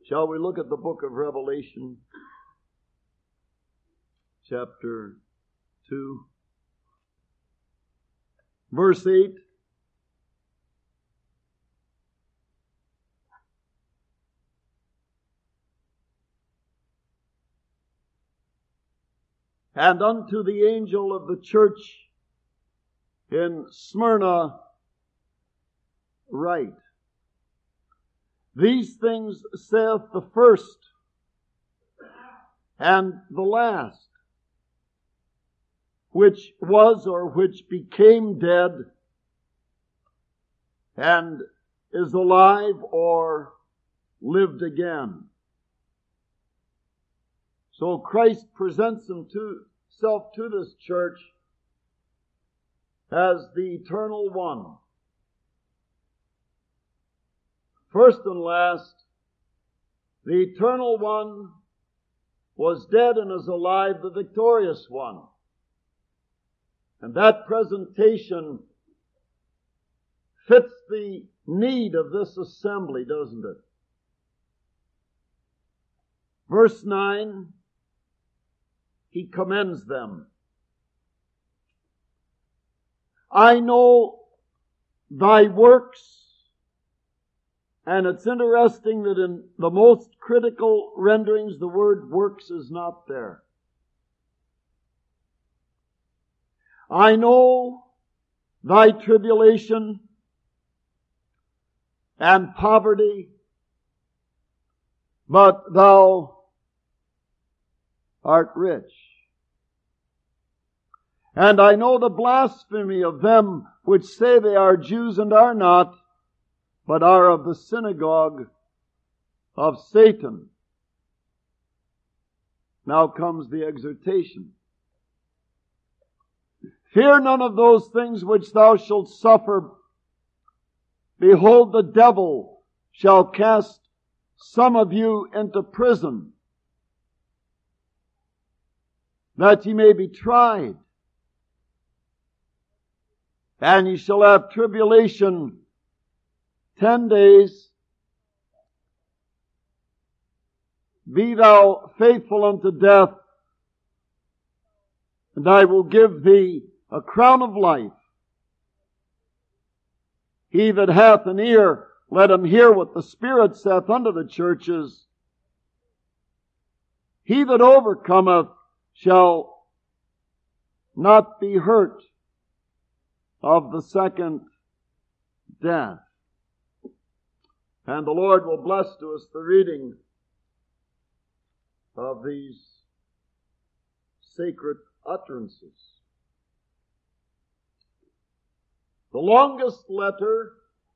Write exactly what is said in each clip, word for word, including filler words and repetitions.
Shall we look at the book of Revelation, chapter two, verse eight? And unto the angel of the church in Smyrna write, these things saith the first and the last, which was or which became dead, and is alive or lived again. So Christ presents himself to this church as the eternal one. First and last, the eternal one was dead and is alive, the victorious one. And that presentation fits the need of this assembly, doesn't it? Verse nine, he commends them. I know thy works. And it's interesting that in the most critical renderings, the word works is not there. I know thy tribulation and poverty, but thou art rich. And I know the blasphemy of them which say they are Jews and are not, but are of the synagogue of Satan. Now comes the exhortation. Fear none of those things which thou shalt suffer. Behold, the devil shall cast some of you into prison, that ye may be tried. And ye shall have tribulation ten days. Be thou faithful unto death, and I will give thee a crown of life. He that hath an ear, let him hear what the Spirit saith unto the churches. He that overcometh shall not be hurt of the second death. And the Lord will bless to us the reading of these sacred utterances. The longest letter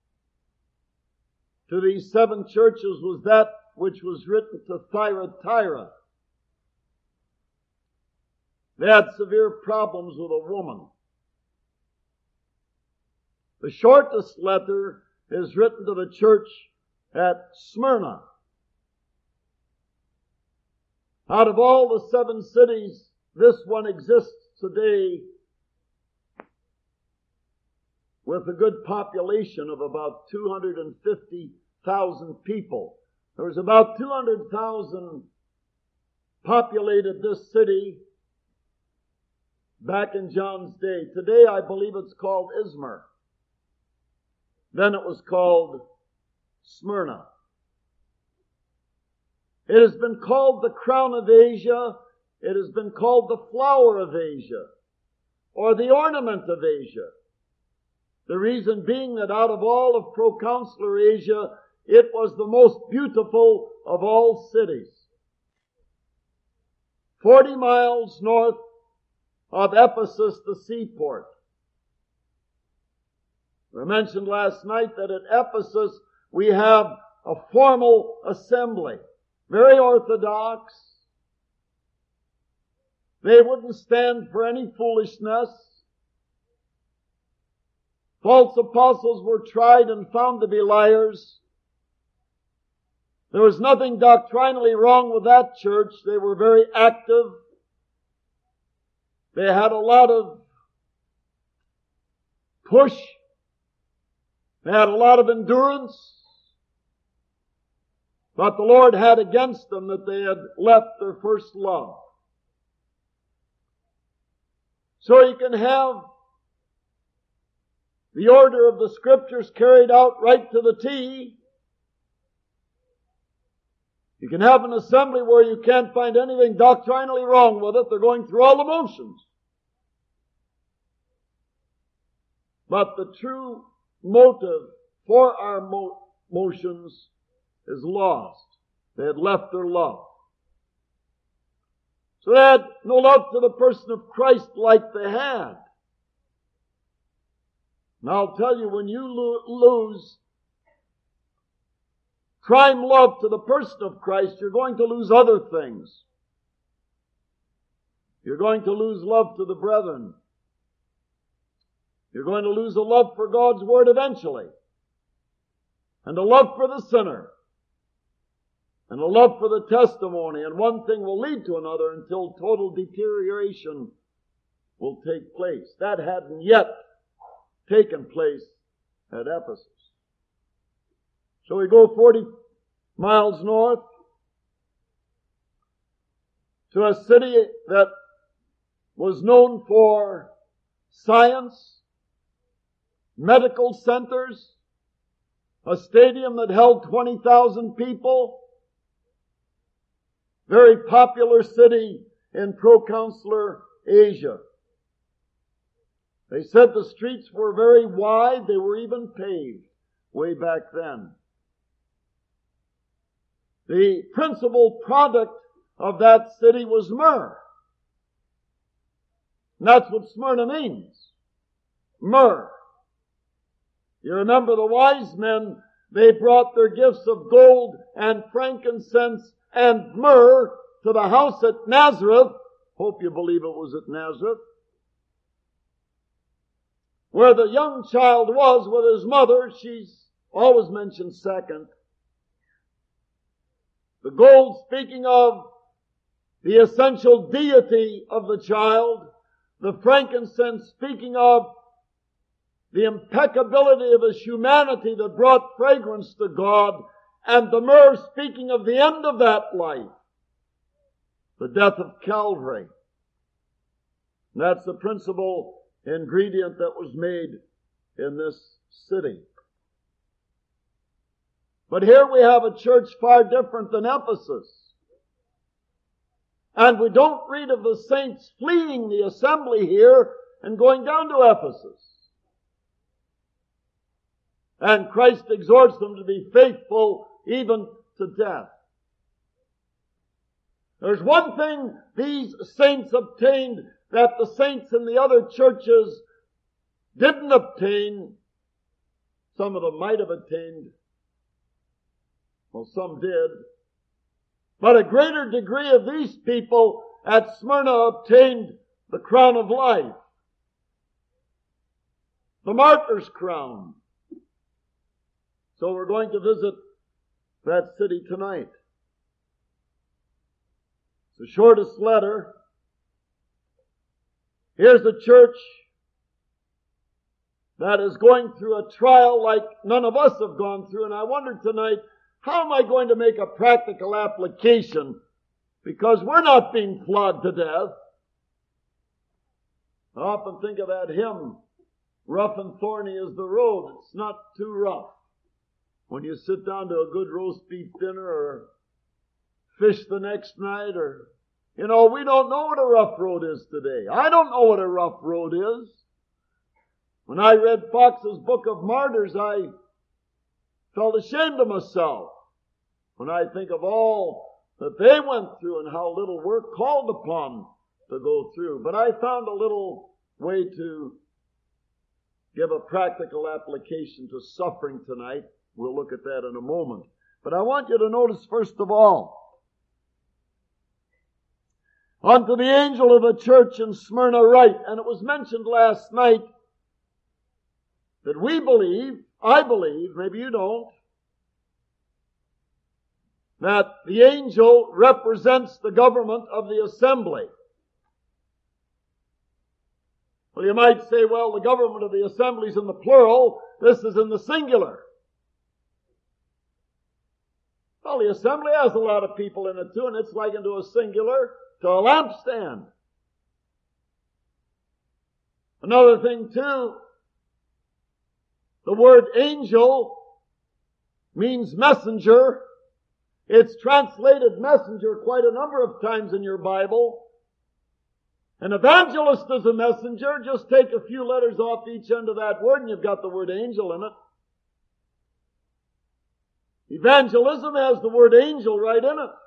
to these seven churches was that which was written to Thyatira. They had severe problems with a woman. The shortest letter is written to the church at Smyrna. Out of all the seven cities, this one exists today with a good population of about two hundred fifty thousand people. There was about two hundred thousand populated this city back in John's day. Today I believe it's called Izmir. Then it was called Smyrna. It has been called the crown of Asia. It has been called the flower of Asia, or the ornament of Asia. The reason being that out of all of proconsular Asia, it was the most beautiful of all cities. Forty miles north of Ephesus, the seaport. We mentioned last night that at Ephesus we have a formal assembly. Very orthodox. They wouldn't stand for any foolishness. False apostles were tried and found to be liars. There was nothing doctrinally wrong with that church. They were very active. They had a lot of push. They had a lot of endurance. But the Lord had against them that they had left their first love. So you can have the order of the Scriptures carried out right to the T. You can have an assembly where you can't find anything doctrinally wrong with it. They're going through all the motions. But the true motive for our mo- motions is lost. They had left their love. So they had no love to the person of Christ like they had. And I'll tell you, when you lo- lose prime love to the person of Christ, you're going to lose other things. You're going to lose love to the brethren. You're going to lose a love for God's Word eventually. And a love for the sinner. And a love for the testimony. And one thing will lead to another until total deterioration will take place. That hadn't yet taken place at Ephesus. So we go forty miles north to a city that was known for science, medical centers, a stadium that held twenty thousand people, very popular city in proconsular Asia. They said the streets were very wide, they were even paved way back then. The principal product of that city was myrrh. And that's what Smyrna means. Myrrh. You remember the wise men, they brought their gifts of gold and frankincense and myrrh to the house at Nazareth. Hope you believe it was at Nazareth. Where the young child was with his mother. She's always mentioned second. The gold speaking of the essential deity of the child. The frankincense speaking of the impeccability of his humanity that brought fragrance to God. And the myrrh speaking of the end of that life. The death of Calvary. And that's the principal ingredient that was made in this city. But here we have a church far different than Ephesus. And we don't read of the saints fleeing the assembly here and going down to Ephesus. And Christ exhorts them to be faithful even to death. There's one thing these saints obtained that the saints in the other churches didn't obtain. Some of them might have attained. Well, some did. But a greater degree of these people at Smyrna obtained the crown of life. The martyr's crown. So we're going to visit that city tonight. It's the shortest letter. Here's a church that is going through a trial like none of us have gone through. And I wonder tonight, how am I going to make a practical application? Because we're not being flogged to death. I often think of that hymn, rough and thorny is the road. It's not too rough. When you sit down to a good roast beef dinner or fish the next night or, you know, we don't know what a rough road is today. I don't know what a rough road is. When I read Fox's Book of Martyrs, I felt ashamed of myself when I think of all that they went through and how little we're called upon to go through. But I found a little way to give a practical application to suffering tonight. We'll look at that in a moment. But I want you to notice first of all, unto the angel of the church in Smyrna write, and it was mentioned last night that we believe, I believe, maybe you don't, that the angel represents the government of the assembly. Well, you might say, well, the government of the assembly is in the plural, this is in the singular. Well, the assembly has a lot of people in it too, and it's likened to a singular, to a lampstand. Another thing too, the word angel means messenger. It's translated messenger quite a number of times in your Bible. An evangelist is a messenger. Just take a few letters off each end of that word and you've got the word angel in it. Evangelism has the word angel right in it.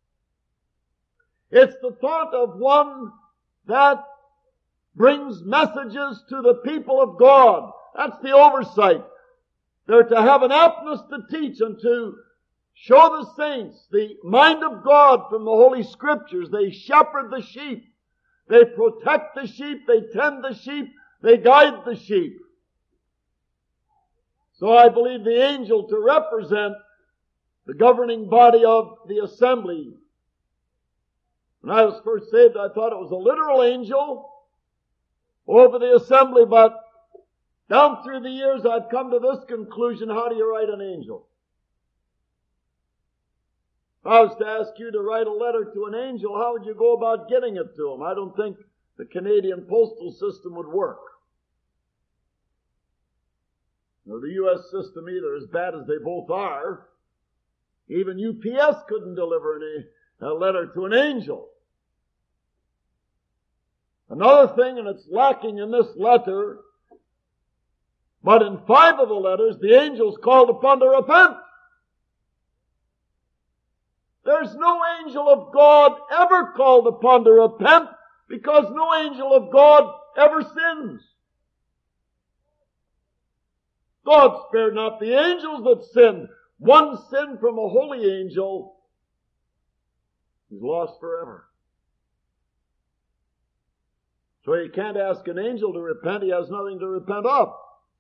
It's the thought of one that brings messages to the people of God. That's the oversight. They're to have an aptness to teach and to show the saints the mind of God from the Holy Scriptures. They shepherd the sheep. They protect the sheep. They tend the sheep. They guide the sheep. So I believe the angel to represent the governing body of the assembly. When I was first saved, I thought it was a literal angel over the assembly, but down through the years I've come to this conclusion: how do you write an angel? If I was to ask you to write a letter to an angel, how would you go about getting it to him? I don't think the Canadian postal system would work. Or the U S system either, as bad as they both are. Even U P S couldn't deliver any, a letter to an angel. Another thing, and it's lacking in this letter, but in five of the letters, the angel's called upon to repent. There's no angel of God ever called upon to repent, because no angel of God ever sins. God spared not the angels that sinned. One sin from a holy angel is lost forever. So you can't ask an angel to repent. He has nothing to repent of.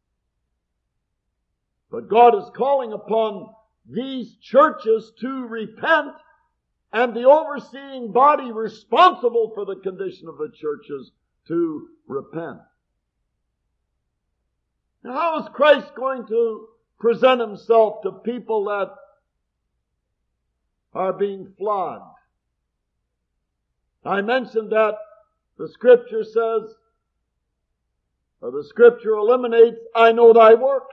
But God is calling upon these churches to repent, and the overseeing body responsible for the condition of the churches to repent. Now, how is Christ going to present himself to people that are being flogged? I mentioned that the Scripture says, or the Scripture eliminates, I know thy works.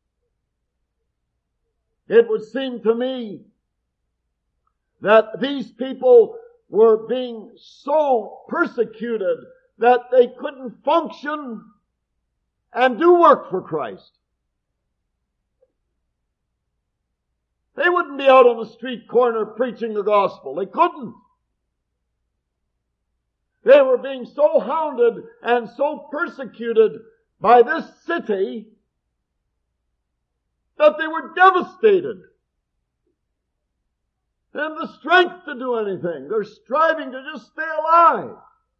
It would seem to me that these people were being so persecuted that they couldn't function and do work for Christ. They wouldn't be out on the street corner preaching the gospel. They couldn't. They were being so hounded and so persecuted by this city that they were devastated. They have the strength to do anything. They're striving to just stay alive.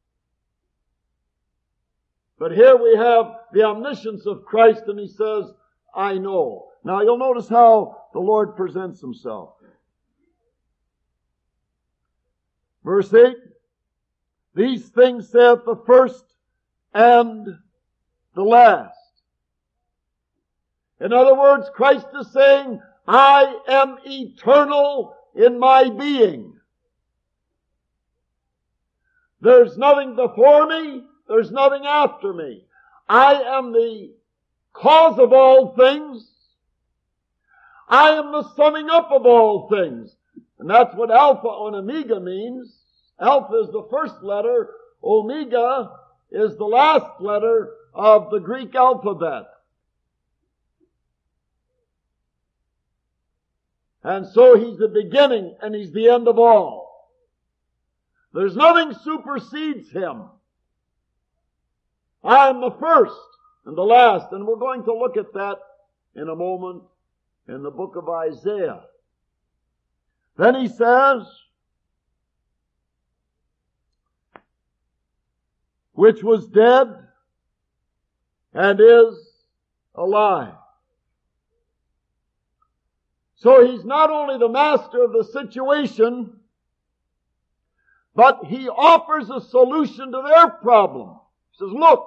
But here we have the omniscience of Christ, and he says, I know. Now you'll notice how the Lord presents himself. Verse eight, these things saith the first and the last. In other words, Christ is saying, I am eternal in my being. There's nothing before me. There's nothing after me. I am the cause of all things. I am the summing up of all things. And that's what Alpha and Omega means. Alpha is the first letter. Omega is the last letter of the Greek alphabet. And so he's the beginning and he's the end of all. There's nothing supersedes him. I am the first and the last. And we're going to look at that in a moment in the book of Isaiah. Then he says, which was dead and is alive. So he's not only the master of the situation, but he offers a solution to their problem. He says, look,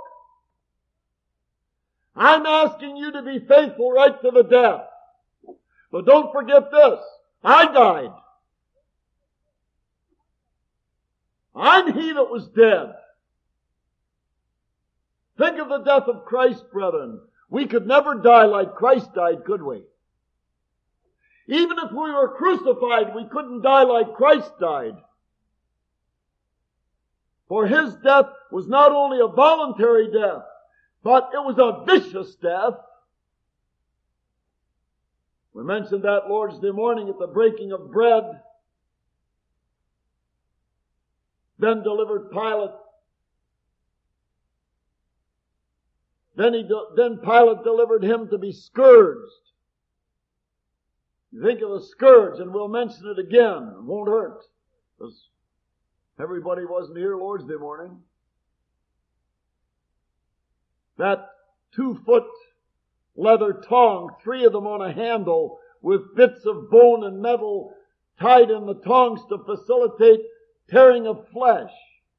I'm asking you to be faithful right to the death. But don't forget this. I died. I'm he that was dead. Think of the death of Christ, brethren. We could never die like Christ died, could we? Even if we were crucified, we couldn't die like Christ died. For his death was not only a voluntary death, but it was a vicious death. We mentioned that Lord's Day morning at the breaking of bread. Then delivered Pilate. Then he, then Pilate delivered him to be scourged. You think of a scourge, and we'll mention it again. It won't hurt. Because everybody wasn't here Lord's Day morning. That two-foot leather tong, three of them on a handle, with bits of bone and metal tied in the tongs to facilitate tearing of flesh.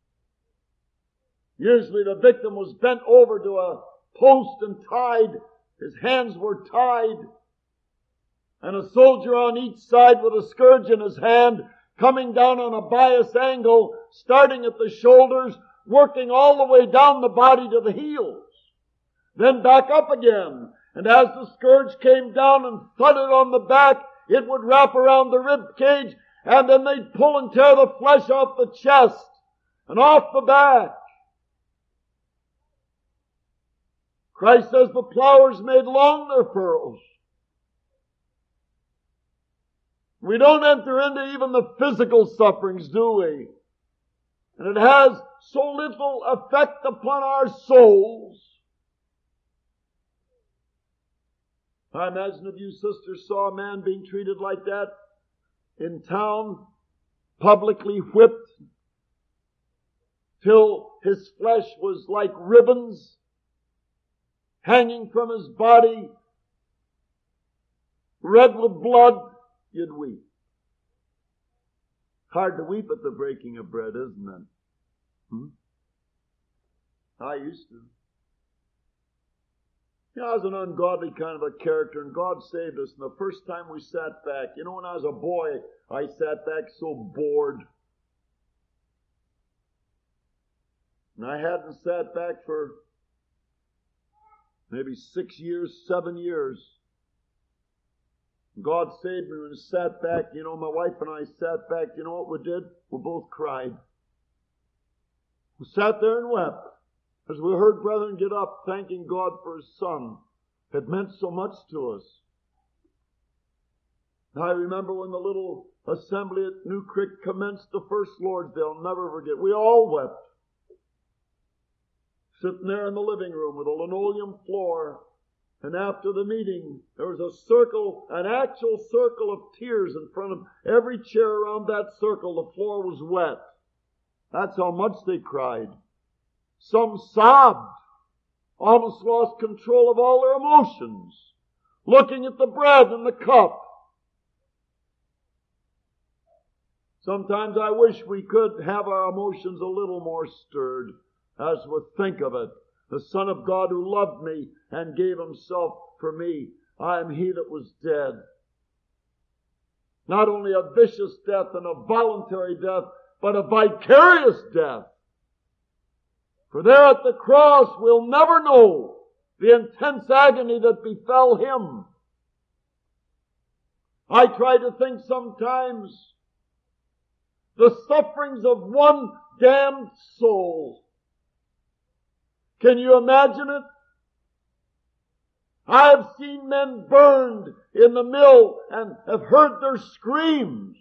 Usually the victim was bent over to a post and tied. His hands were tied. And a soldier on each side with a scourge in his hand, coming down on a bias angle, starting at the shoulders, working all the way down the body to the heels. Then back up again. And as the scourge came down and thudded on the back, it would wrap around the rib cage, and then they'd pull and tear the flesh off the chest and off the back. Christ says the plowers made long their furrows. We don't enter into even the physical sufferings, do we? And it has so little effect upon our souls. I imagine if you sisters saw a man being treated like that in town, publicly whipped, till his flesh was like ribbons hanging from his body, red with blood, you'd weep. Hard to weep at the breaking of bread, isn't it? Hmm? I used to. You know, I was an ungodly kind of a character, and God saved us. And the first time we sat back, you know, when I was a boy, I sat back so bored. And I hadn't sat back for maybe six years, seven years. God saved me when I sat back. You know, my wife and I sat back. You know what we did? We both cried. We sat there and wept. As we heard brethren get up, thanking God for His Son. It meant so much to us. I remember when the little assembly at New Creek commenced the first Lord's Day. I'll never forget. We all wept. Sitting there in the living room with a linoleum floor. And after the meeting, there was a circle, an actual circle of tears in front of every chair around that circle. The floor was wet. That's how much they cried. Some sobbed, almost lost control of all their emotions, looking at the bread and the cup. Sometimes I wish we could have our emotions a little more stirred as we think of it. The Son of God who loved me and gave Himself for me. I am He that was dead. Not only a vicious death and a voluntary death, but a vicarious death. For there at the cross we'll never know the intense agony that befell Him. I try to think sometimes the sufferings of one damned soul. Can you imagine it? I have seen men burned in the mill and have heard their screams.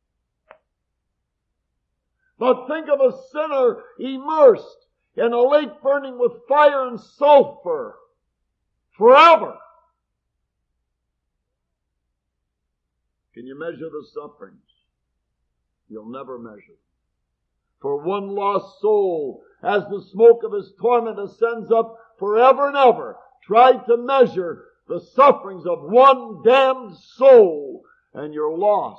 But think of a sinner immersed in a lake burning with fire and sulfur forever. Can you measure the sufferings? You'll never measure. For one lost soul, as the smoke of his torment ascends up forever and ever, try to measure the sufferings of one damned soul, and you're lost.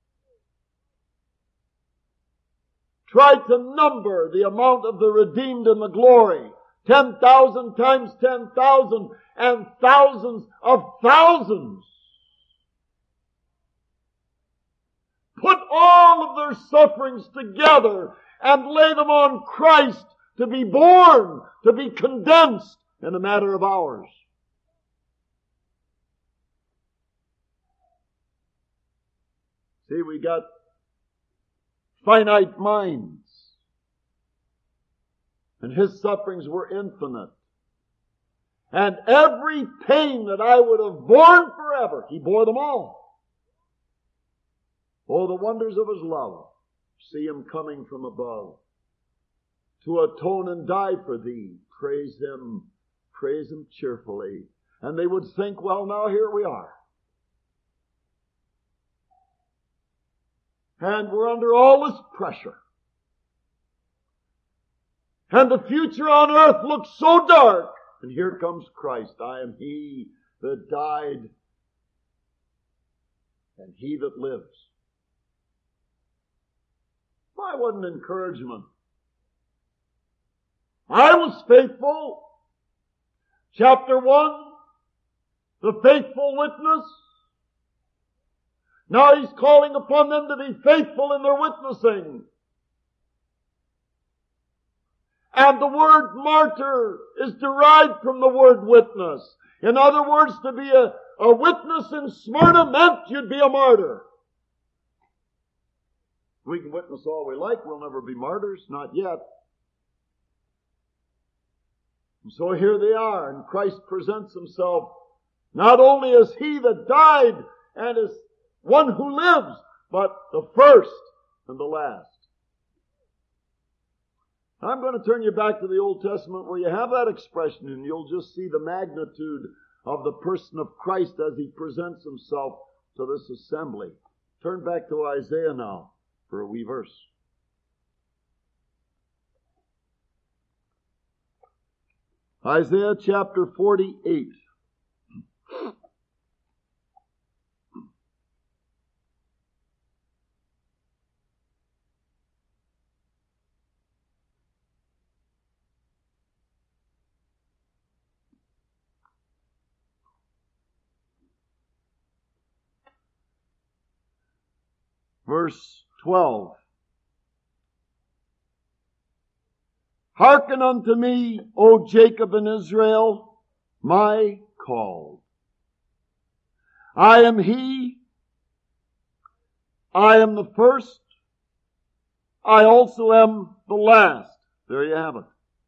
Try to number the amount of the redeemed in the glory. Ten thousand times ten thousand and thousands of thousands. put all of their sufferings together and lay them on Christ to be borne, to be condensed in a matter of hours. See, we got finite minds. And His sufferings were infinite. And every pain that I would have borne forever, He bore them all. Oh, the wonders of His love. See Him coming from above to atone and die for thee. Praise Him, praise Him cheerfully. And they would think, well, now here we are. And we're under all this pressure. And the future on earth looks so dark. And here comes Christ. I am He that died and He that lives. Why, what an encouragement. I was faithful. Chapter one, the faithful witness. Now He's calling upon them to be faithful in their witnessing. And the word martyr is derived from the word witness. In other words, to be a, a witness in Smyrna meant you'd be a martyr. We can witness all we like, we'll never be martyrs, not yet. And so here they are, and Christ presents Himself not only as He that died and as one who lives, but the first and the last. I'm going to turn you back to the Old Testament where you have that expression, and you'll just see the magnitude of the person of Christ as He presents Himself to this assembly. Turn back to Isaiah now for a wee verse. Isaiah chapter forty-eight. Verse twelve. Hearken unto me, O Jacob and Israel, my called. I am He. I am the first. I also am the last. There you have it.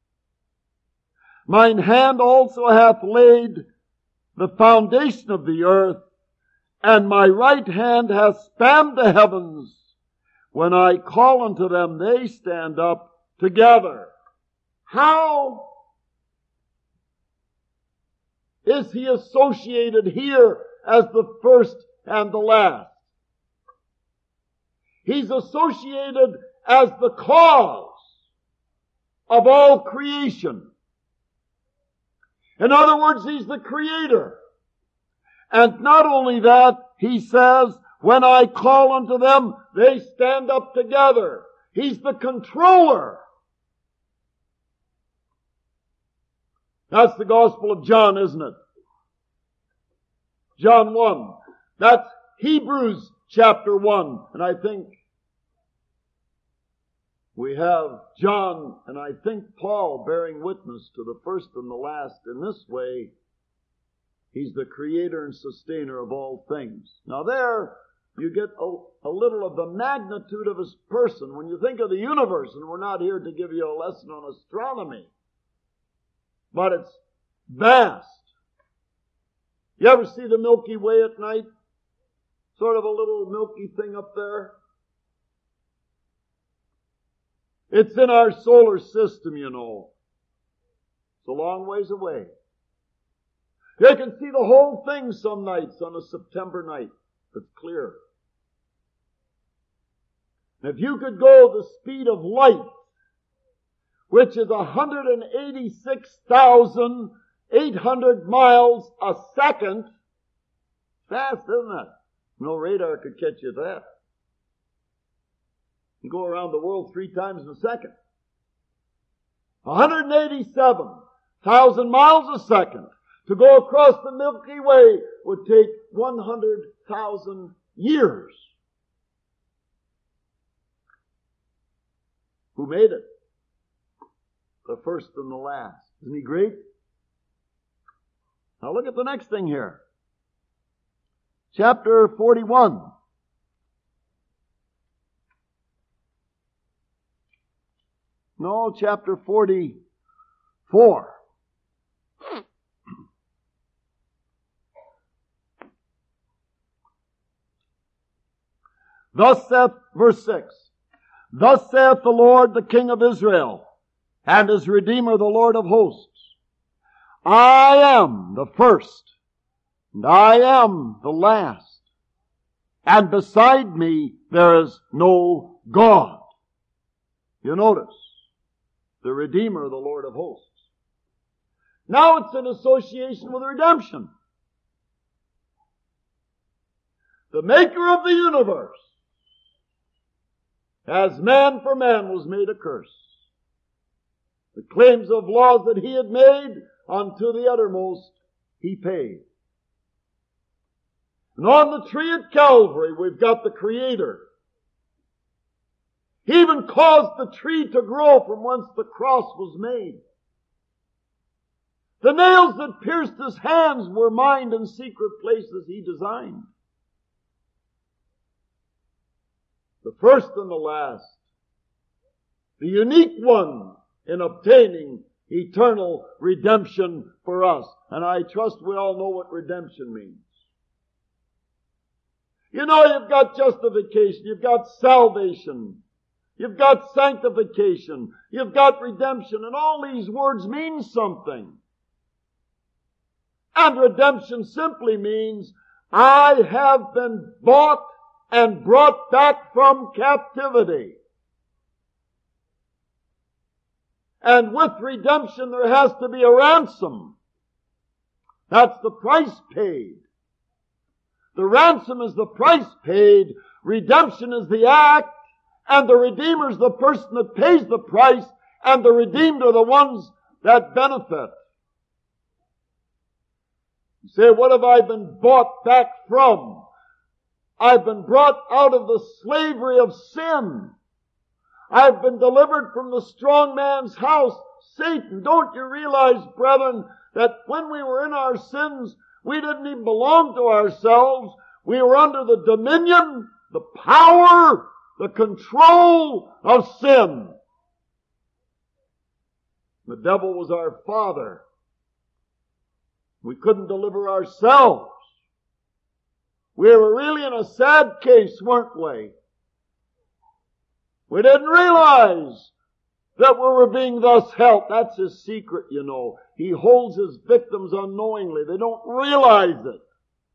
Mine hand also hath laid the foundation of the earth, and my right hand hath spanned the heavens. When I call unto them, they stand up together. How is He associated here as the first and the last? He's associated as the cause of all creation. In other words, He's the creator. And not only that, He says, when I call unto them, they stand up together. He's the controller. That's the Gospel of John, isn't it? John one. That's Hebrews chapter one. And I think we have John and I think Paul bearing witness to the first and the last in this way. He's the creator and sustainer of all things. Now there, you get a, a little of the magnitude of His person when you think of the universe, and we're not here to give you a lesson on astronomy. But it's vast. You ever see the Milky Way at night? Sort of a little milky thing up there. It's in our solar system, you know. It's a long ways away. You can see the whole thing some nights on a September night. It's clear. If you could go the speed of light, which is one hundred eighty-six thousand eight hundred miles a second, fast, isn't it? No radar could catch you at that. You go around the world three times in a second. one hundred eighty-seven thousand miles a second. To go across the Milky Way would take one hundred thousand years. Who made it? The first and the last. Isn't He great? Now look at the next thing here. Chapter forty-one. No, chapter forty-four. Thus saith, verse six, Thus saith the Lord, the King of Israel, and His Redeemer, the Lord of hosts, I am the first, and I am the last, and beside me there is no God. You notice, the Redeemer, the Lord of hosts. Now it's in association with redemption. The maker of the universe, as man for man was made a curse. The claims of laws that He had made unto the uttermost He paid. And on the tree at Calvary we've got the Creator. He even caused the tree to grow from whence the cross was made. The nails that pierced His hands were mined in secret places He designed. The first and the last. The unique one in obtaining eternal redemption for us. And I trust we all know what redemption means. You know, you've got justification, you've got salvation, you've got sanctification, you've got redemption, and all these words mean something. And redemption simply means, I have been bought and brought back from captivity. And with redemption there has to be a ransom. That's the price paid. The ransom is the price paid. Redemption is the act. And the Redeemer is the person that pays the price. And the redeemed are the ones that benefit. You say, what have I been bought back from? I've been brought out of the slavery of sin. I've been delivered from the strong man's house, Satan. Don't you realize, brethren, that when we were in our sins, we didn't even belong to ourselves. We were under the dominion, the power, the control of sin. The devil was our father. We couldn't deliver ourselves. We were really in a sad case, weren't we? We didn't realize that we were being thus helped. That's His secret, you know. He holds His victims unknowingly. They don't realize it.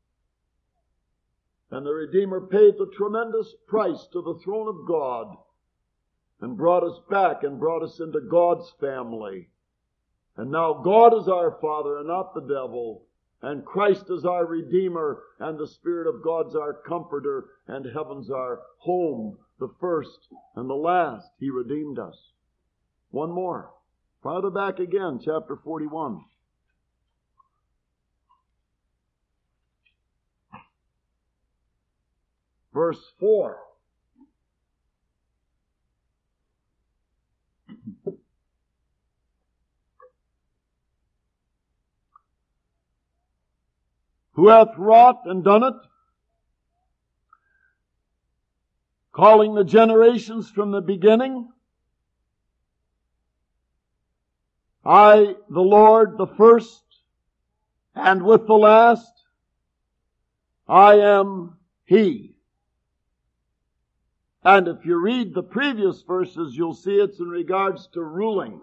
And the Redeemer paid the tremendous price to the throne of God and brought us back and brought us into God's family. And now God is our Father and not the devil. And Christ is our Redeemer, and the Spirit of God's our Comforter, and heaven's our home, the first and the last. He redeemed us. One more. Farther back again, chapter forty-one. Verse four. Who hath wrought and done it, calling the generations from the beginning. I, the Lord, the first, and with the last, I am He. And if you read the previous verses, you'll see it's in regards to ruling.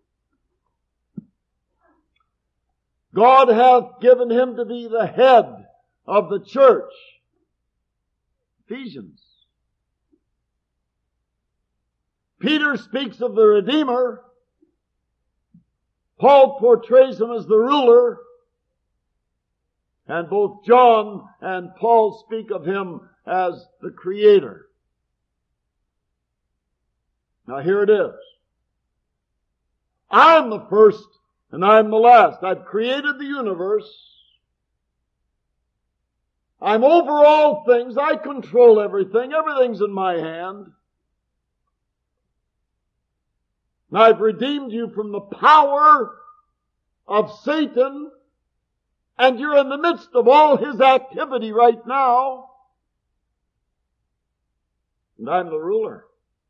God hath given Him to be the head of the church. Ephesians. Peter speaks of the Redeemer. Paul portrays Him as the ruler. And both John and Paul speak of Him as the Creator. Now here it is. I'm the first and I'm the last. I've created the universe. I'm over all things. I control everything. Everything's in my hand. And I've redeemed you from the power of Satan, and you're in the midst of all his activity right now. And I'm the ruler.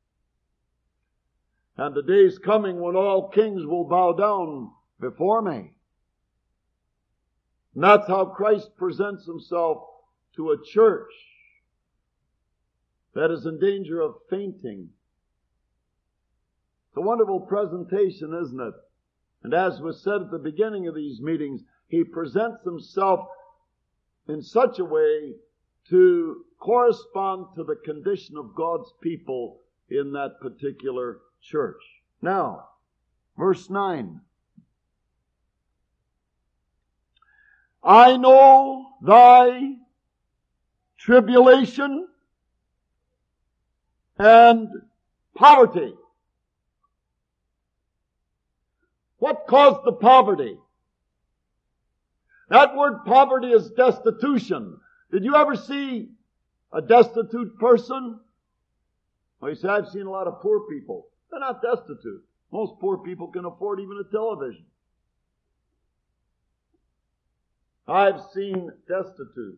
And the day's coming when all kings will bow down before me. And that's how Christ presents himself to a church that is in danger of fainting. It's a wonderful presentation, isn't it? And as was said at the beginning of these meetings, he presents himself in such a way to correspond to the condition of God's people in that particular church. Now, verse nine. I know thy tribulation and poverty. What caused the poverty? That word poverty is destitution. Did you ever see a destitute person? Well, you say, I've seen a lot of poor people. They're not destitute. Most poor people can afford even a television. I've seen destitutes.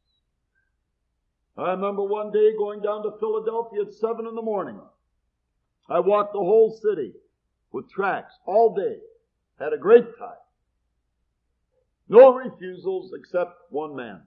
I remember one day going down to Philadelphia at seven in the morning. I walked the whole city with tracts all day. Had a great time. No refusals except one man.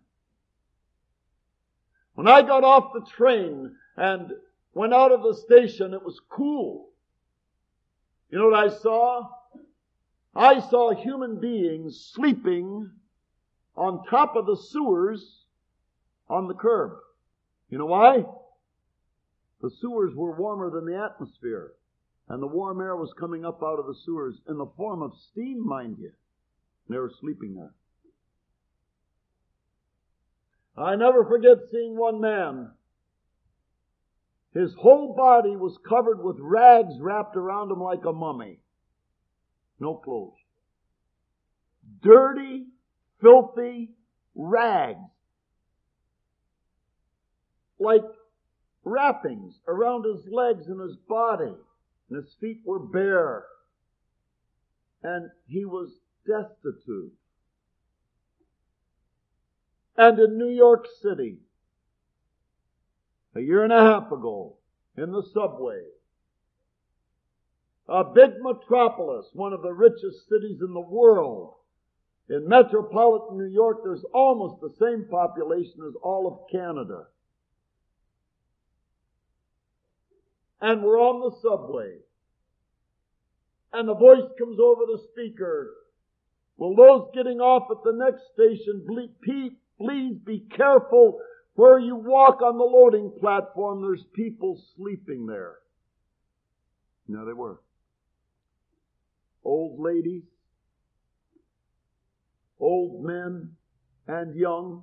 When I got off the train and went out of the station, it was cool. You know what I saw? I saw human beings sleeping on top of the sewers on the curb. You know why? The sewers were warmer than the atmosphere, and the warm air was coming up out of the sewers in the form of steam, mind you. And they were sleeping there. I never forget seeing one man. His whole body was covered with rags wrapped around him like a mummy. No clothes. Dirty, filthy rags. Like wrappings around his legs and his body. And his feet were bare. And he was destitute. And in New York City, a year and a half ago, in the subway, a big metropolis, one of the richest cities in the world, in metropolitan New York, there's almost the same population as all of Canada. And we're on the subway. And the voice comes over the speaker. Will those getting off at the next station please be careful where you walk on the loading platform? There's people sleeping there. Now they were. Old ladies, old men, and young,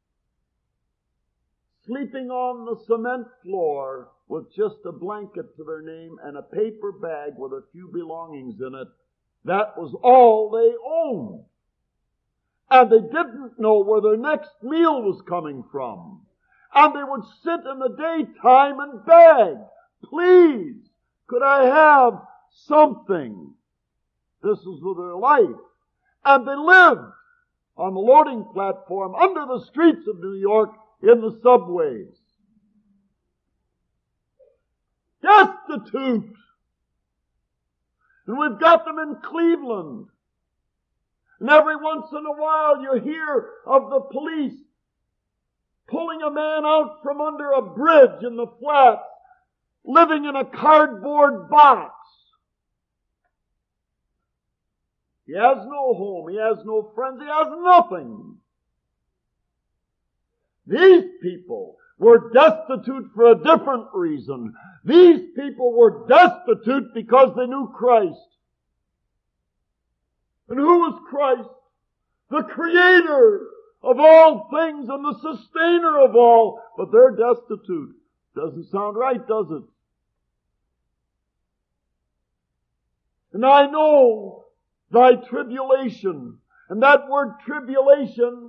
sleeping on the cement floor with just a blanket to their name and a paper bag with a few belongings in it. That was all they owned. And they didn't know where their next meal was coming from. And they would sit in the daytime and beg, please, could I have something? This was their life. And they lived on the loading platform under the streets of New York in the subways. Destitute. And we've got them in Cleveland. And every once in a while you hear of the police pulling a man out from under a bridge in the flats, living in a cardboard box. He has no home. He has no friends. He has nothing. These people were destitute for a different reason. These people were destitute because they knew Christ. And who was Christ? The Creator of all things and the Sustainer of all. But they're destitute. Doesn't sound right, does it? And I know thy tribulation. And that word tribulation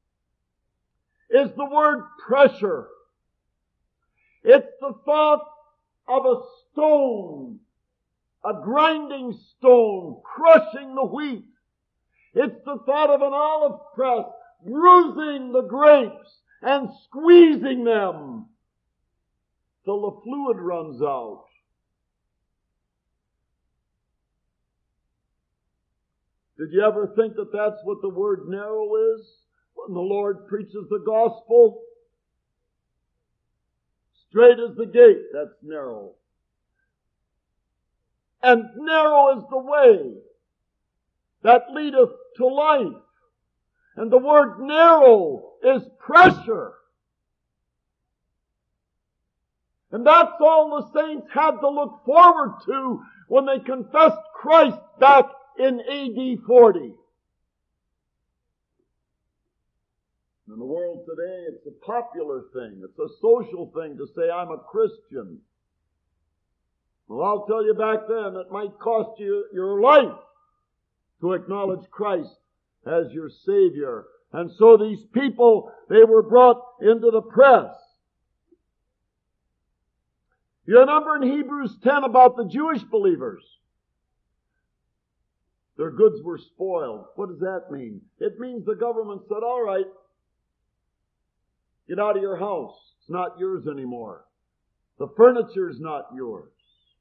is the word pressure. It's the thought of a stone a grinding stone crushing the wheat. It's the thought of an olive press bruising the grapes and squeezing them till the fluid runs out. Did you ever think that that's what the word narrow is when the Lord preaches the gospel? Straight is the gate, that's narrow. And narrow is the way that leadeth to life. And the word narrow is pressure. And that's all the saints had to look forward to when they confessed Christ back in A D forty. In the world today, it's a popular thing. It's a social thing to say, I'm a Christian. Well, I'll tell you back then, it might cost you your life to acknowledge Christ as your Savior. And so these people, they were brought into the press. You remember in Hebrews ten about the Jewish believers? Their goods were spoiled. What does that mean? It means the government said, all right, get out of your house. It's not yours anymore. The furniture's not yours.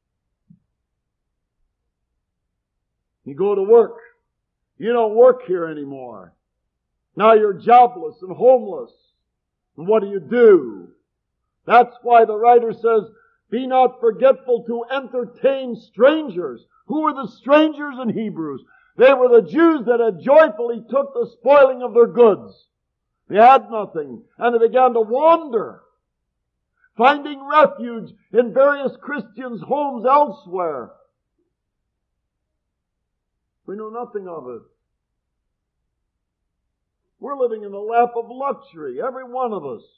You go to work. You don't work here anymore. Now you're jobless and homeless. And what do you do? That's why the writer says, be not forgetful to entertain strangers. Who were the strangers in Hebrews? They were the Jews that had joyfully took the spoiling of their goods. They had nothing, and they began to wander, finding refuge in various Christians' homes elsewhere. We know nothing of it. We're living in the lap of luxury, every one of us.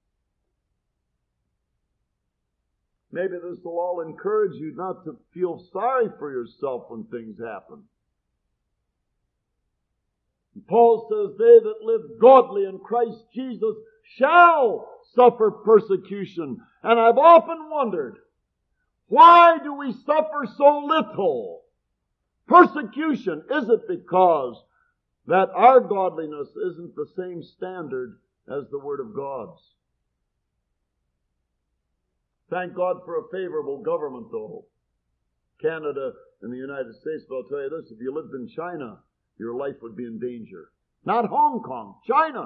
Maybe this will all encourage you not to feel sorry for yourself when things happen. And Paul says, they that live godly in Christ Jesus shall suffer persecution. And I've often wondered, why do we suffer so little persecution? Is it because that our godliness isn't the same standard as the Word of God's? Thank God for a favorable government, though. Canada and the United States, but I'll tell you this, if you lived in China, your life would be in danger. Not Hong Kong, China.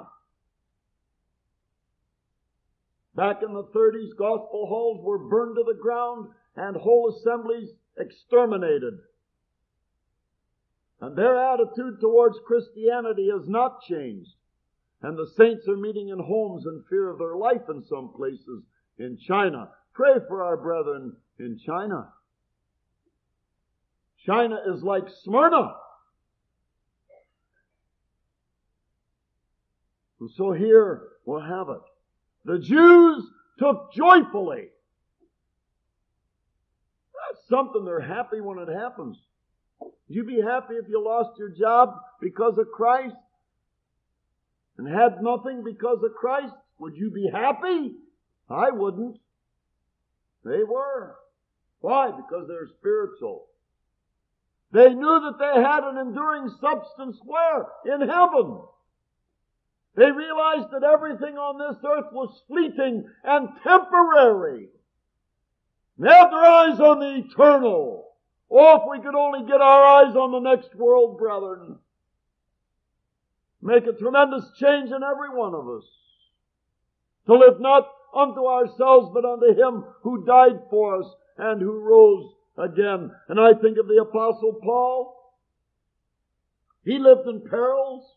Back in the thirties, gospel halls were burned to the ground and whole assemblies exterminated. And their attitude towards Christianity has not changed. And the saints are meeting in homes in fear of their life in some places in China. Pray for our brethren in China. China is like Smyrna. And so here we'll have it. The Jews took joyfully. That's something they're happy when it happens. Would you be happy if you lost your job because of Christ? And had nothing because of Christ? Would you be happy? I wouldn't. They were. Why? Because they're spiritual. They knew that they had an enduring substance where? In heaven. They realized that everything on this earth was fleeting and temporary. They had their eyes on the eternal. Oh, if we could only get our eyes on the next world, brethren. Make a tremendous change in every one of us. To live not unto ourselves, but unto Him who died for us and who rose again. And I think of the Apostle Paul. He lived in perils.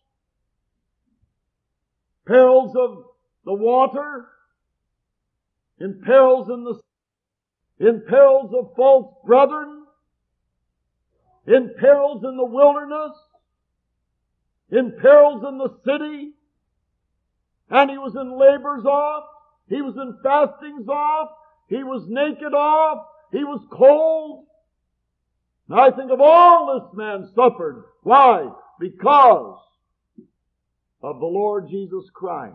Perils of the water. In perils in the, in perils of false brethren. In perils in the wilderness. In perils in the city. And he was in labors off. He was in fastings off. He was naked off. He was cold. And I think of all this man suffered. Why? Because of the Lord Jesus Christ.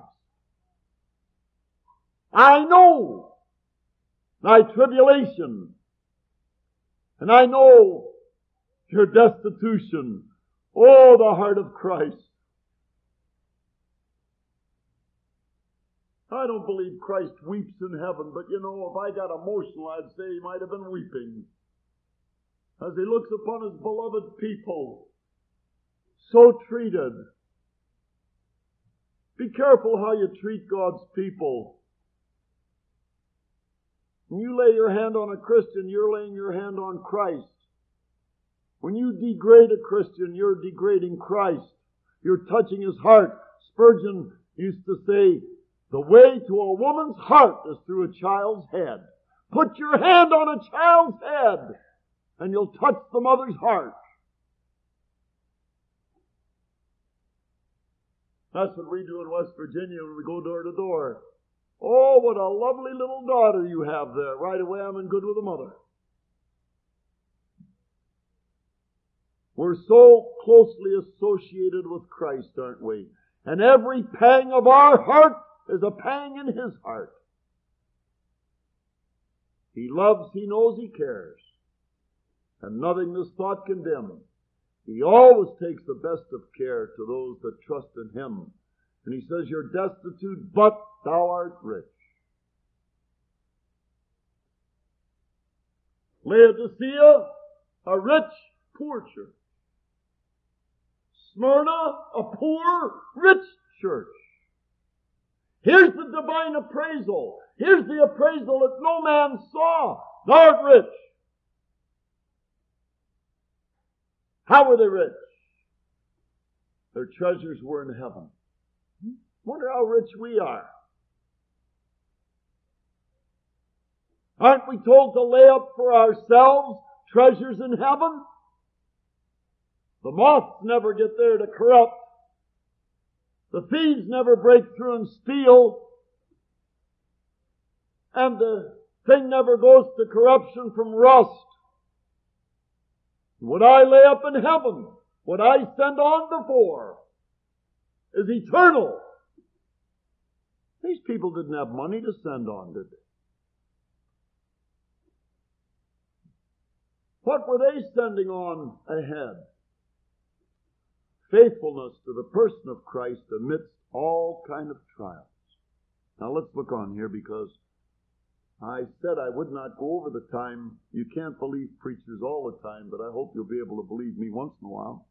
I know thy tribulation And I know your destitution. Oh, the heart of Christ. I don't believe Christ weeps in heaven, but you know, if I got emotional, I'd say he might have been weeping as he looks upon his beloved people so treated. Be careful how you treat God's people. When you lay your hand on a Christian, you're laying your hand on Christ. When you degrade a Christian, you're degrading Christ. You're touching his heart. Spurgeon used to say, the way to a woman's heart is through a child's head. Put your hand on a child's head, and you'll touch the mother's heart. That's what we do in West Virginia when we go door to door. Oh, what a lovely little daughter you have there. Right away, I'm in good with the mother. We're so closely associated with Christ, aren't we? And every pang of our heart is a pang in his heart. He loves, he knows, he cares. And nothing this thought condemn him. He always takes the best of care to those that trust in him. And he says, you're destitute, but thou art rich. Laodicea, a rich, poor church. Smyrna, a poor, rich church. Here's the divine appraisal. Here's the appraisal that no man saw. Thou art rich. How were they rich? Their treasures were in heaven. Wonder how rich we are. Aren't we told to lay up for ourselves treasures in heaven? The moths never get there to corrupt. The thieves never break through and steal. And the thing never goes to corruption from rust. What I lay up in heaven, what I send on before, is eternal. These people didn't have money to send on, did they? What were they sending on ahead? Faithfulness to the person of Christ amidst all kind of trials. Now let's look on here, because I said I would not go over the time. You can't believe preachers all the time, but I hope you'll be able to believe me once in a while.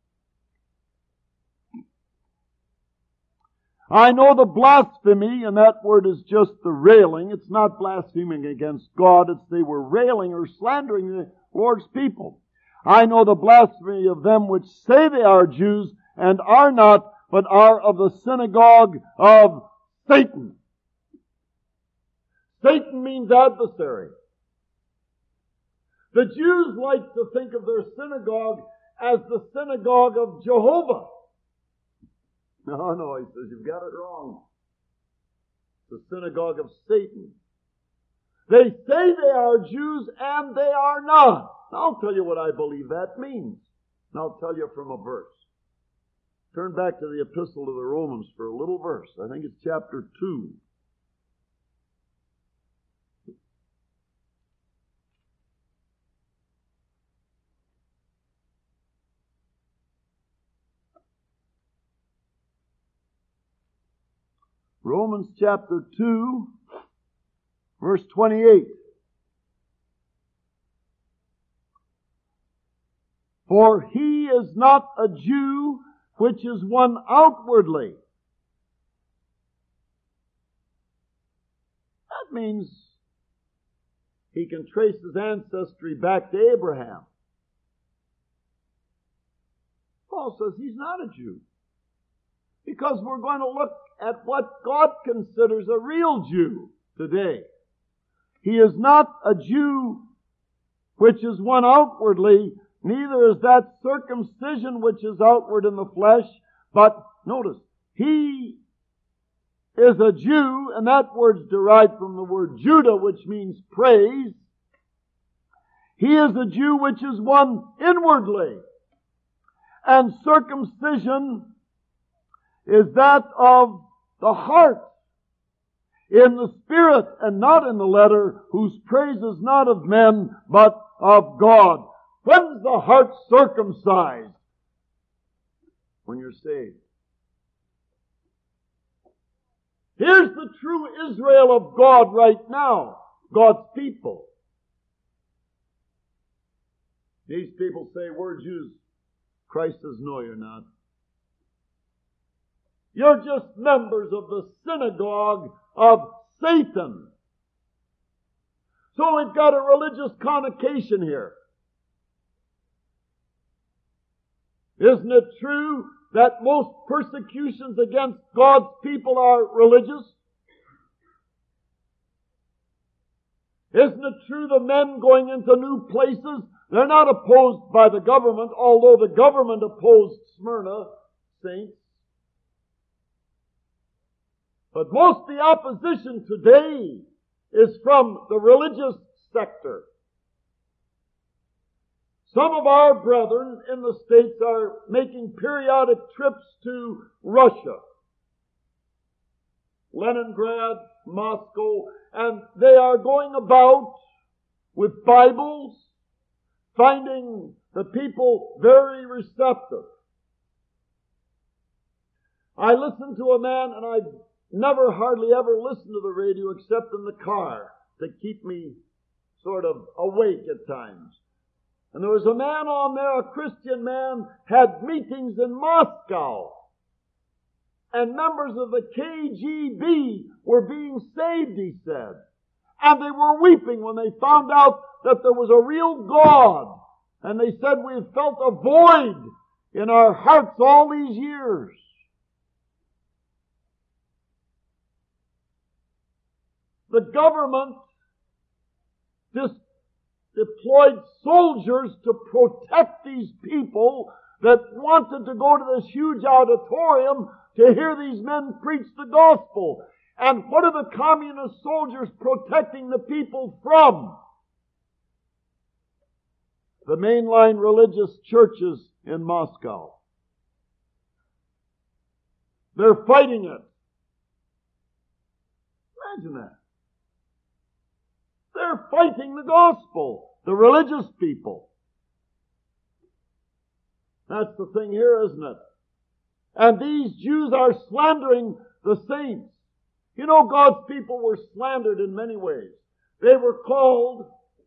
I know the blasphemy, and that word is just the railing. It's not blaspheming against God. It's they were railing or slandering the Lord's people. I know the blasphemy of them which say they are Jews and are not, but are of the synagogue of Satan. Satan means adversary. The Jews like to think of their synagogue as the synagogue of Jehovah. No, no, he says, you've got it wrong. The synagogue of Satan. They say they are Jews and they are not. I'll tell you what I believe that means. And I'll tell you from a verse. Turn back to the Epistle to the Romans for a little verse. I think it's chapter two. Romans chapter two, verse twenty-eight. For he is not a Jew which is one outwardly. That means he can trace his ancestry back to Abraham. Paul says he's not a Jew. Because we're going to look at what God considers a real Jew today. He is not a Jew which is one outwardly, neither is that circumcision which is outward in the flesh, but notice, he is a Jew, and that word's derived from the word Judah, which means praise. He is a Jew which is one inwardly, and circumcision is that of the heart, in the spirit and not in the letter, whose praise is not of men, but of God. the heart circumcised when you're saved. Here's the true Israel of God right now, God's people. These people say, we're Jews. Christ says, no, you're not. You're just members of the synagogue of Satan. So we've got a religious connotation here. Isn't it true that most persecutions against God's people are religious? Isn't it true the men going into new places, they're not opposed by the government, although the government opposed Smyrna, saints? But most of the opposition today is from the religious sector. Some of our brethren in the States are making periodic trips to Russia, Leningrad, Moscow, and they are going about with Bibles, finding the people very receptive. I listened to a man, and I never hardly ever listened to the radio except in the car to keep me sort of awake at times. And there was a man on there, a Christian man, had meetings in Moscow. And members of the K G B were being saved, he said. And they were weeping when they found out that there was a real God. And they said, we've felt a void in our hearts all these years. The government just deployed soldiers to protect these people that wanted to go to this huge auditorium to hear these men preach the gospel. And what are the communist soldiers protecting the people from? The mainline religious churches in Moscow. They're fighting it. Imagine that. They're fighting the gospel, the religious people. That's the thing here, isn't it? And these Jews are slandering the saints. You know, God's people were slandered in many ways. They were called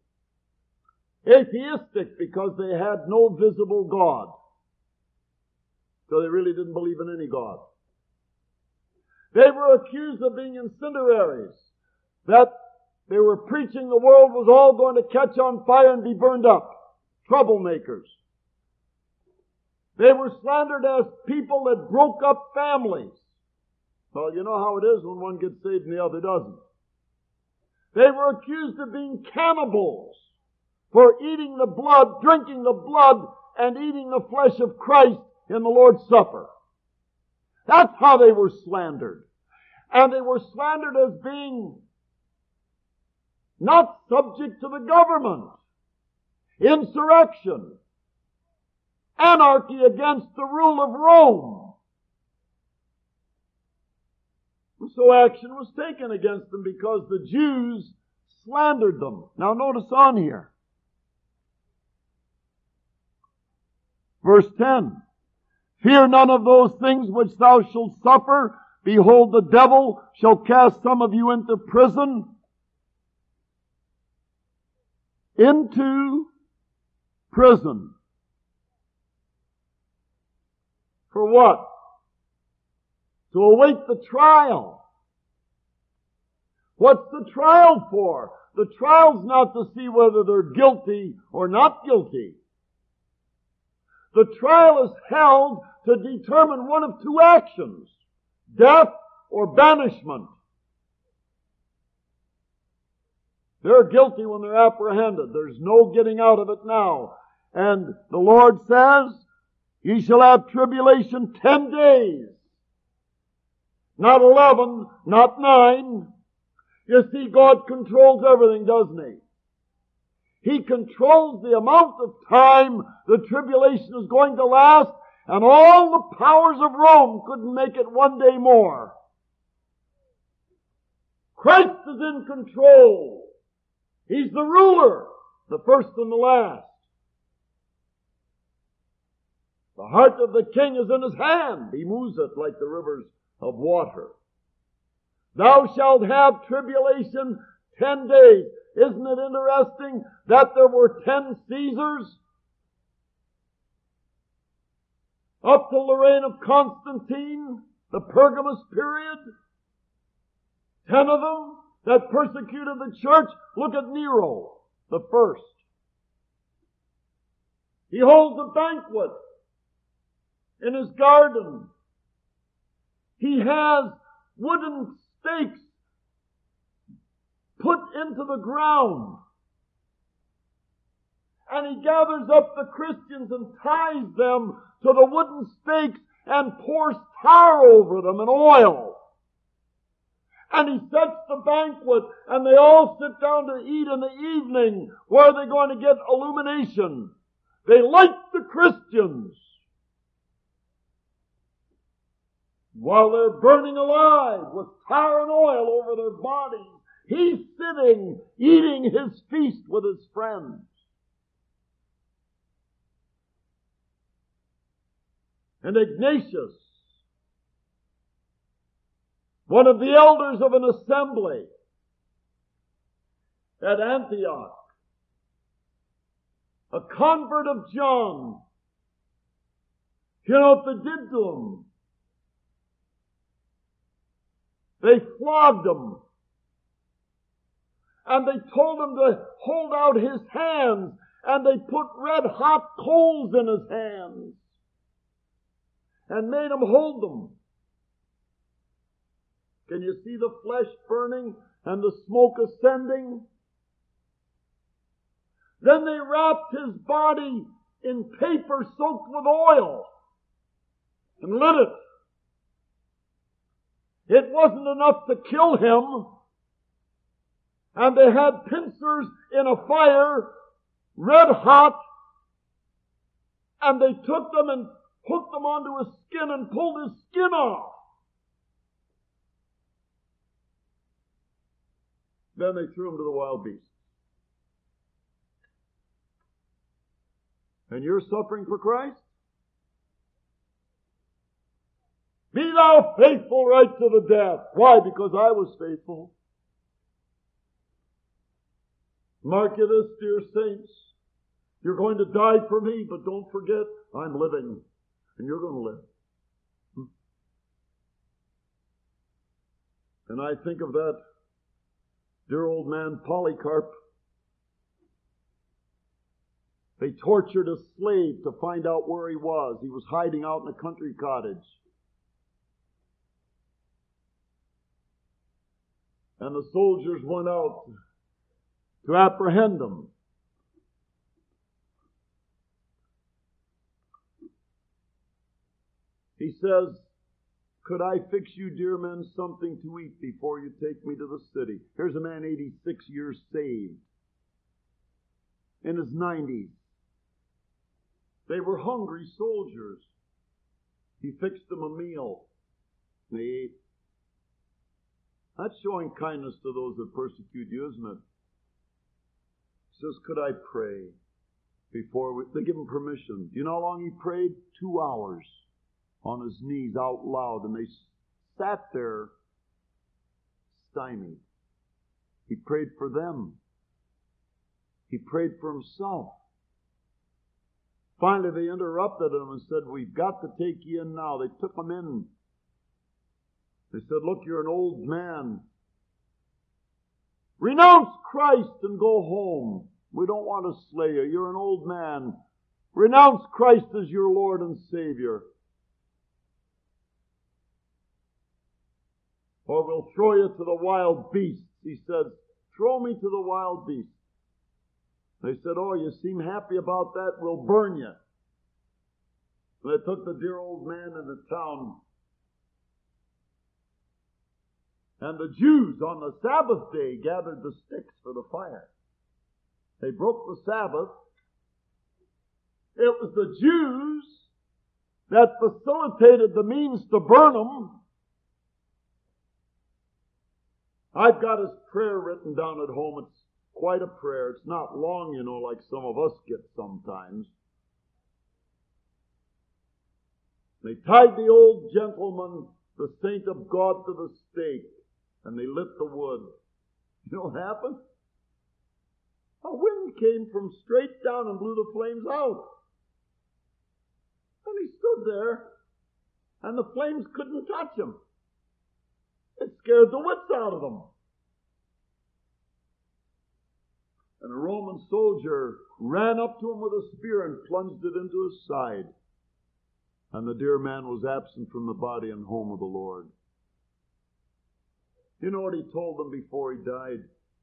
atheistic because they had no visible God. So they really didn't believe in any God. They were accused of being incendiaries, that they were preaching the world was all going to catch on fire and be burned up. Troublemakers. They were slandered as people that broke up families. Well, you know how it is when one gets saved and the other doesn't. They were accused of being cannibals for eating the blood, drinking the blood, and eating the flesh of Christ in the Lord's Supper. That's how they were slandered. And they were slandered as being not subject to the government. Insurrection. Anarchy against the rule of Rome. And so action was taken against them because the Jews slandered them. Now notice on here. Verse ten. Fear none of those things which thou shalt suffer. Behold, the devil shall cast some of you into prison. Into prison. For what? To await the trial. What's the trial for? The trial's not to see whether they're guilty or not guilty. The trial is held to determine one of two actions. Death or banishment. They're guilty when they're apprehended. There's no getting out of it now. And the Lord says, ye shall have tribulation ten days. Not eleven, not nine. You see, God controls everything, doesn't He? He controls the amount of time the tribulation is going to last, and all the powers of Rome couldn't make it one day more. Christ is in control. He's the ruler, the first and the last. The heart of the king is in his hand. He moves it like the rivers of water. Thou shalt have tribulation ten days. Isn't it interesting that there were ten Caesars? Up till the reign of Constantine, the Pergamus period. Ten of them that persecuted the church. Look at Nero, the first. He holds a banquet in his garden. He has wooden stakes put into the ground. And he gathers up the Christians and ties them to the wooden stakes and pours tar over them and oil. And he sets the banquet and they all sit down to eat in the evening. Where are they going to get illumination? They light the Christians while they're burning alive with tar and oil over their bodies. He's sitting, eating his feast with his friends. And Ignatius, one of the elders of an assembly at Antioch, a convert of John, you know what they did to him? They flogged him. And they told him to hold out his hands. And they put red hot coals in his hands. And made him hold them. Can you see the flesh burning and the smoke ascending? Then they wrapped his body in paper soaked with oil and lit it. It wasn't enough to kill him. And they had pincers in a fire, red hot, and they took them and hooked them onto his skin and pulled his skin off. Then they threw him to the wild beasts. And you're suffering for Christ? Be thou faithful right to the death. Why? Because I was faithful. Mark you this, dear saints. You're going to die for me, but don't forget, I'm living. And you're going to live. And I think of that dear old man Polycarp. They tortured a slave to find out where he was. He was hiding out in a country cottage. And the soldiers went out to apprehend him. He says, could I fix you, dear men, something to eat before you take me to the city? Here's a man eighty-six years saved. In his nineties. They were hungry soldiers. He fixed them a meal. They ate. That's showing kindness to those that persecute you, isn't it? He says, could I pray before we... They give him permission. Do you know how long he prayed? Two hours on his knees out loud. And they sat there stymied. He prayed for them. He prayed for himself. Finally, they interrupted him and said, we've got to take you in now. They took him in. They said, look, you're an old man. Renounce Christ and go home. We don't want to slay you. You're an old man. Renounce Christ as your Lord and Savior. Or we'll throw you to the wild beasts. He said, throw me to the wild beasts. They said, oh, you seem happy about that. We'll burn you. So they took the dear old man into town. And the Jews on the Sabbath day gathered the sticks for the fire. They broke the Sabbath. It was the Jews that facilitated the means to burn them. I've got his prayer written down at home. It's quite a prayer. It's not long, you know, like some of us get sometimes. They tied the old gentleman, the saint of God, to the stake, and they lit the wood. You know what happened? A wind came from straight down and blew the flames out. And he stood there, and the flames couldn't touch him. It scared the wits out of them. And a Roman soldier ran up to him with a spear and plunged it into his side. And the dear man was absent from the body and home of the Lord. You know what he told them before he died?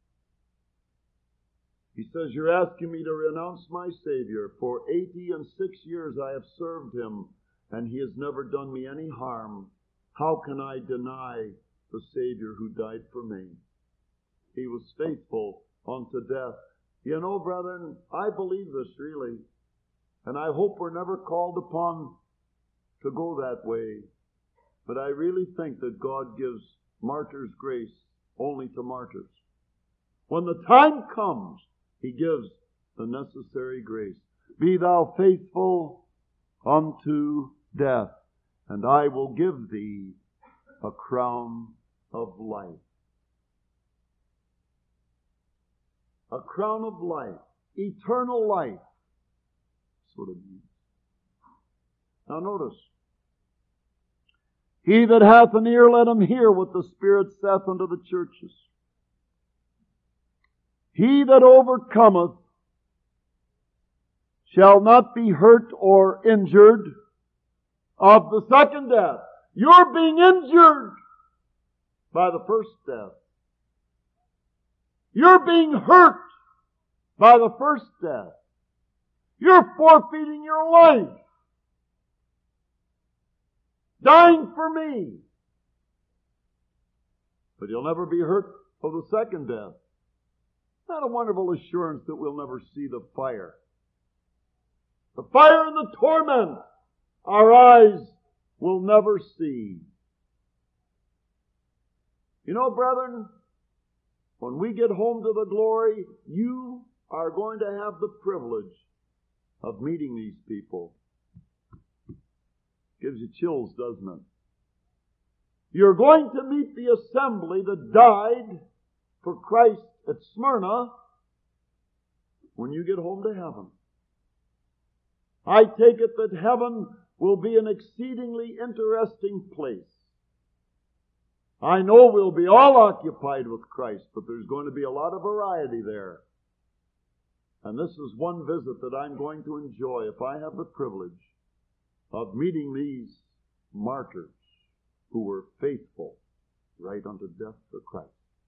He says, "You're asking me to renounce my Savior. For eighty and six years I have served him, and he has never done me any harm. How can I deny the Savior who died for me? He was faithful unto death." You know, brethren, I believe this really, and I hope we're never called upon to go that way. But I really think that God gives martyrs' grace only to martyrs. When the time comes, He gives the necessary grace. "Be thou faithful unto death, and I will give thee a crown of life." A crown of life. Eternal life. That's what it means. Now notice. "He that hath an ear, let him hear what the Spirit saith unto the churches. He that overcometh shall not be hurt or injured of the second death." You're being injured by the first death. You're being hurt by the first death. You're forfeiting your life, dying for me. But you'll never be hurt of the second death. Isn't that a wonderful assurance that we'll never see the fire? The fire and the torment our eyes will never see. You know, brethren, when we get home to the glory, you are going to have the privilege of meeting these people. Gives you chills, doesn't it? You're going to meet the assembly that died for Christ at Smyrna when you get home to heaven. I take it that heaven will be an exceedingly interesting place. I know we'll be all occupied with Christ, but there's going to be a lot of variety there. And this is one visit that I'm going to enjoy if I have the privilege of meeting these martyrs who were faithful right unto death for Christ.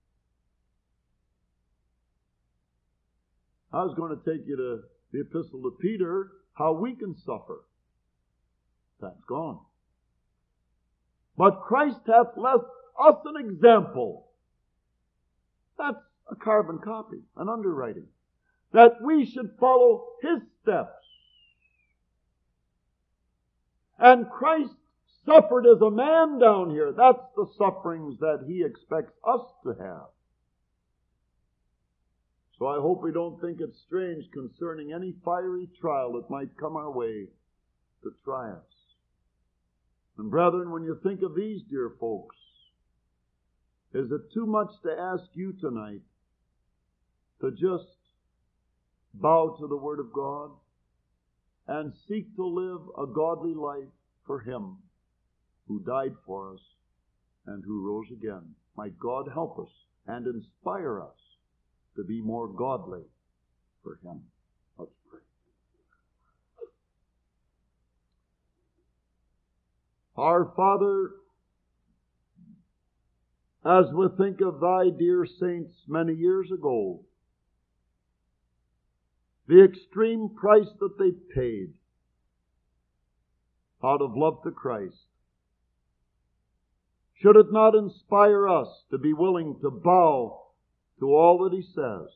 I was going to take you to the Epistle to Peter, how we can suffer. That's gone. But Christ hath left us an example. That's a carbon copy, an underwriting. That we should follow His steps. And Christ suffered as a man down here. That's the sufferings that He expects us to have. So I hope we don't think it strange concerning any fiery trial that might come our way to try us. And brethren, when you think of these dear folks, is it too much to ask you tonight to just bow to the Word of God and seek to live a godly life for Him who died for us and who rose again? Might God help us and inspire us to be more godly for Him. Let's pray. Our Father, as we think of Thy dear saints many years ago, the extreme price that they paid out of love to Christ, should it not inspire us to be willing to bow to all that He says,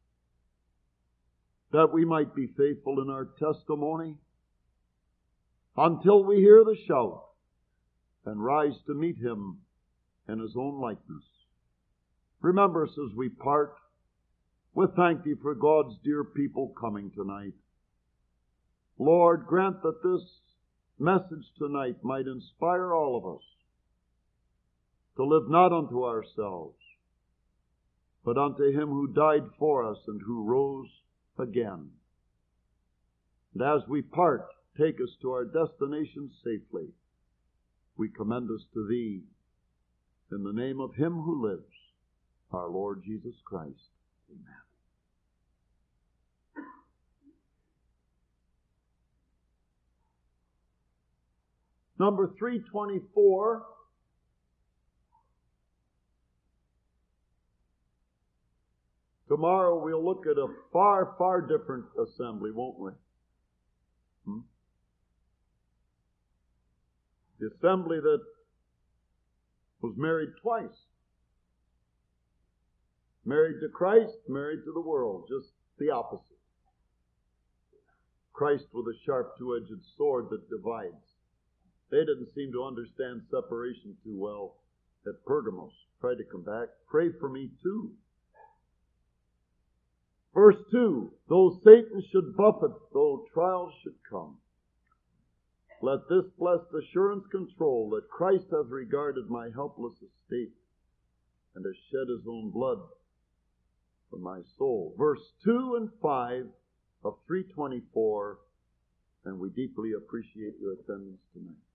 that we might be faithful in our testimony until we hear the shout and rise to meet Him in His own likeness? Remember us as we part. We thank Thee for God's dear people coming tonight. Lord, grant that this message tonight might inspire all of us to live not unto ourselves, but unto Him who died for us and who rose again. And as we part, take us to our destination safely. We commend us to Thee, in the name of Him who lives, our Lord Jesus Christ. Amen. Number three twenty-four. Tomorrow we'll look at a far, far different assembly, won't we? Hmm? The assembly that was married twice. Married to Christ, married to the world. Just the opposite. Christ with a sharp two-edged sword that divides. They didn't seem to understand separation too well at Pergamos. Try to come back. Pray for me too. Verse two, though Satan should buffet, though trials should come, let this blessed assurance control that Christ hath regarded my helpless estate and has shed His own blood for my soul. Verse two and five of three twenty-four, and we deeply appreciate your attendance tonight.